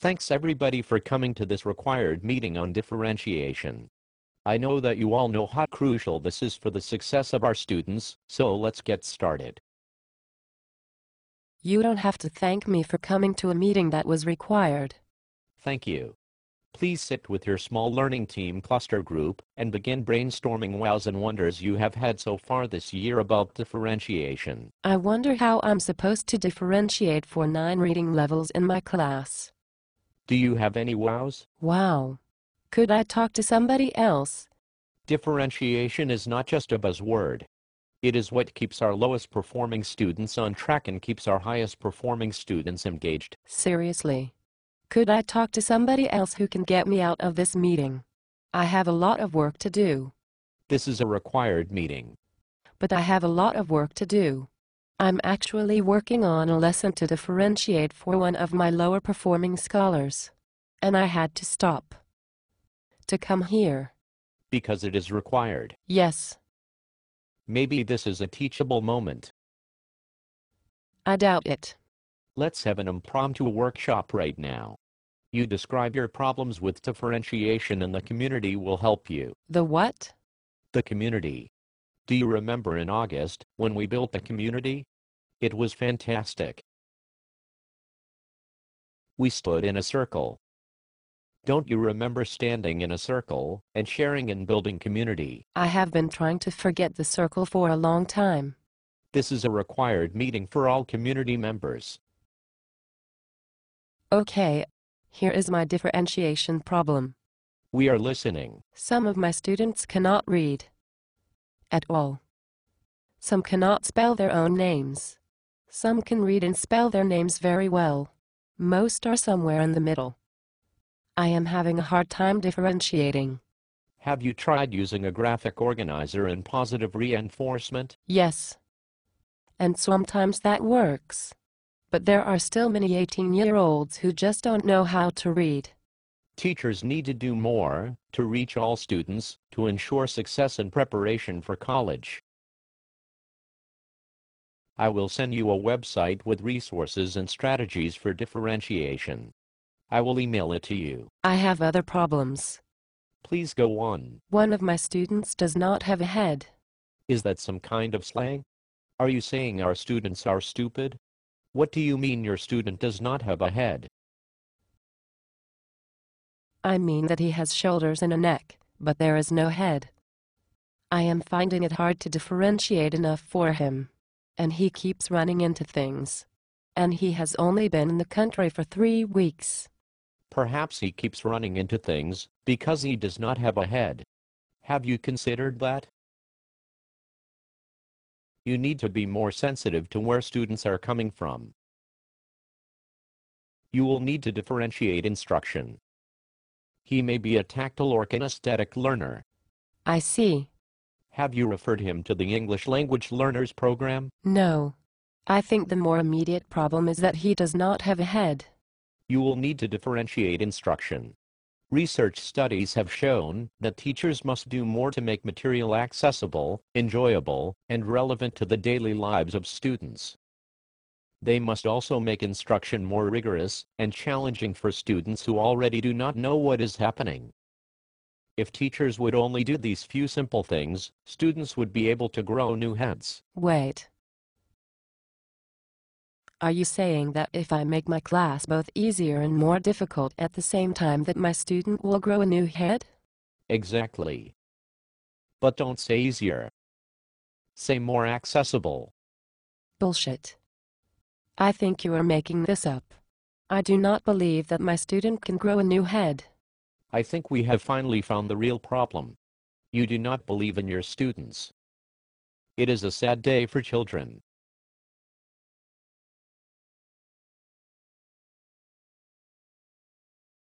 Thanks everybody for coming to this required meeting on differentiation. I know that you all know how crucial this is for the success of our students, so let's get started. You don't have to thank me for coming to a meeting that was required. Thank you. Please sit with your small learning team cluster group and begin brainstorming wows and wonders you have had so far this year about differentiation. I wonder how I'm supposed to differentiate for 9 reading levels in my class. Do you have any wows? Wow. Could I talk to somebody else? Differentiation is not just a buzzword. It is what keeps our lowest performing students on track and keeps our highest performing students engaged. Seriously. Could I talk to somebody else who can get me out of this meeting? I have a lot of work to do. This is a required meeting. But I have a lot of work to do. I'm actually working on a lesson to differentiate for one of my lower performing scholars. And I had to stop to come here. Because it is required. Yes. Maybe this is a teachable moment. I doubt it. Let's have an impromptu workshop right now. You describe your problems with differentiation and the community will help you. The what? The community. Do you remember in August, when we built the community? It was fantastic. We stood in a circle. Don't you remember standing in a circle and sharing and building community? I have been trying to forget the circle for a long time. This is a required meeting for all community members. Okay, here is my differentiation problem. We are listening. Some of my students cannot read at all. Some cannot spell their own names. Some can read and spell their names very well. Most are somewhere in the middle. I am having a hard time differentiating. Have you tried using a graphic organizer and positive reinforcement? Yes. And sometimes that works. But there are still many 18-year-olds who just don't know how to read. Teachers need to do more to reach all students to ensure success and preparation for college. I will send you a website with resources and strategies for differentiation. I will email it to you. I have other problems. Please go on. One of my students does not have a head. Is that some kind of slang? Are you saying our students are stupid? What do you mean your student does not have a head? I mean that he has shoulders and a neck, but there is no head. I am finding it hard to differentiate enough for him. And he keeps running into things. And he has only been in the country for 3 weeks. Perhaps he keeps running into things because he does not have a head. Have you considered that? You need to be more sensitive to where students are coming from. You will need to differentiate instruction. He may be a tactile or kinesthetic learner. I see. Have you referred him to the English Language Learners program? No. I think the more immediate problem is that he does not have a head. You will need to differentiate instruction. Research studies have shown that teachers must do more to make material accessible, enjoyable, and relevant to the daily lives of students. They must also make instruction more rigorous and challenging for students who already do not know what is happening. If teachers would only do these few simple things, students would be able to grow new heads. Wait. Are you saying that if I make my class both easier and more difficult at the same time that my student will grow a new head? Exactly. But don't say easier. Say more accessible. Bullshit. I think you are making this up. I do not believe that my student can grow a new head. I think we have finally found the real problem. You do not believe in your students. It is a sad day for children.